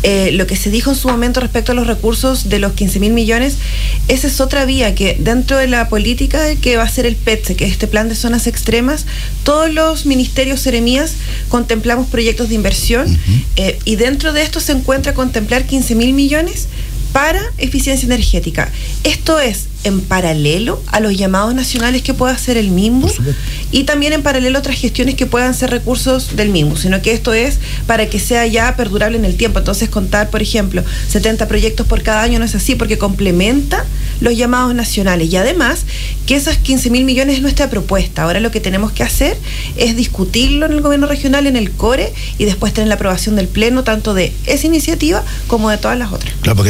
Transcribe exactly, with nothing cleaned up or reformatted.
Eh, lo que se dijo en su momento respecto a los recursos de los quince mil millones, esa es otra vía que dentro de la política que va a ser el P E T S E, que es este plan de zonas extremas, todos los ministerios seremías contemplamos proyectos de inversión uh-huh. eh, y dentro de esto se encuentra contemplar quince mil millones para eficiencia energética. Esto es en paralelo a los llamados nacionales que pueda hacer el MIMBU y también en paralelo a otras gestiones que puedan ser recursos del MIMBU, sino que esto es para que sea ya perdurable en el tiempo. Entonces contar, por ejemplo, setenta proyectos por cada año no es así, porque complementa los llamados nacionales y además que esos quince mil millones es nuestra propuesta. Ahora lo que tenemos que hacer es discutirlo en el gobierno regional, en el CORE, y después tener la aprobación del pleno tanto de esa iniciativa como de todas las otras. Claro, porque